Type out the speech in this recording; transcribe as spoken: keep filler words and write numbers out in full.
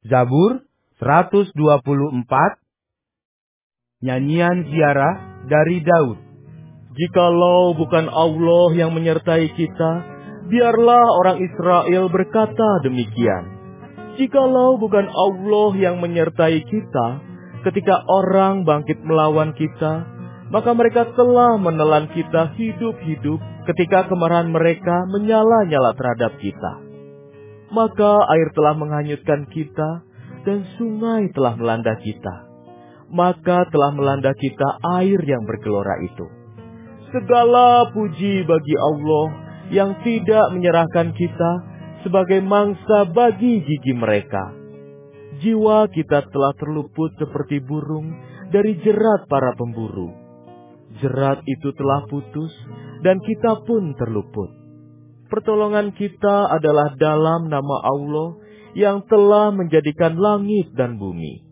Zabur seratus dua puluh empat. Nyanyian ziarah dari Daud. Jikalau bukan Allah yang menyertai kita, biarlah orang Israel berkata demikian. Jikalau bukan Allah yang menyertai kita, ketika orang bangkit melawan kita, maka mereka telah menelan kita hidup-hidup ketika kemarahan mereka menyala-nyala terhadap kita. Maka air telah menghanyutkan kita, dan sungai telah melanda kita. Maka telah melanda kita air yang bergelora itu. Segala puji bagi Allah yang tidak menyerahkan kita sebagai mangsa bagi gigi mereka. Jiwa kita telah terluput seperti burung dari jerat para pemburu. Jerat itu telah putus dan kita pun terluput. Pertolongan kita adalah dalam nama Allah yang telah menjadikan langit dan bumi.